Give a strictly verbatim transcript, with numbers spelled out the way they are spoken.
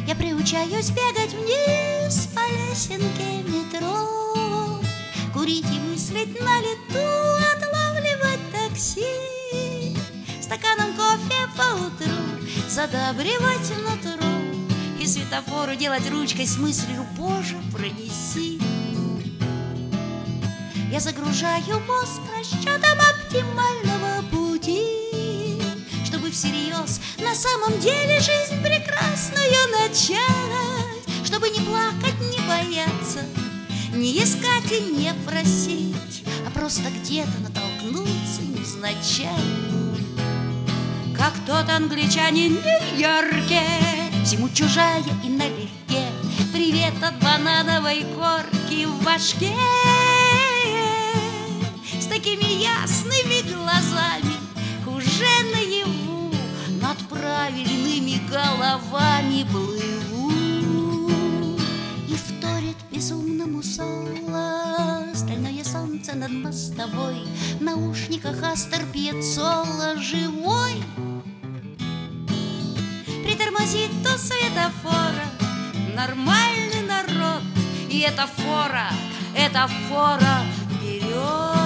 Я приучаюсь бегать вниз по лесенке метро, курить и мыслить на лету, отлавливать такси, стаканом кофе по утру задабривать нутро и светофору делать ручкой с мыслью: Боже, пронеси. Я загружаю мозг расчетом оптимального пути, чтобы всерьез на самом деле жизнь прекрасную начать, чтобы не плакать, не бояться, не искать и не просить, а просто где-то натолкнуться невзначай. Как тот англичанин в Нью-Йорке, всему чужая и налегке, привет от банановой корки в башке. С такими ясными глазами уже наяву над правильными головами плыву. И вторит безумному соло стальное солнце над мостовой, в наушниках Астор Пьяццола живой. Притормозит у светофора нормальный народ, и эта фора, эта фора вперед.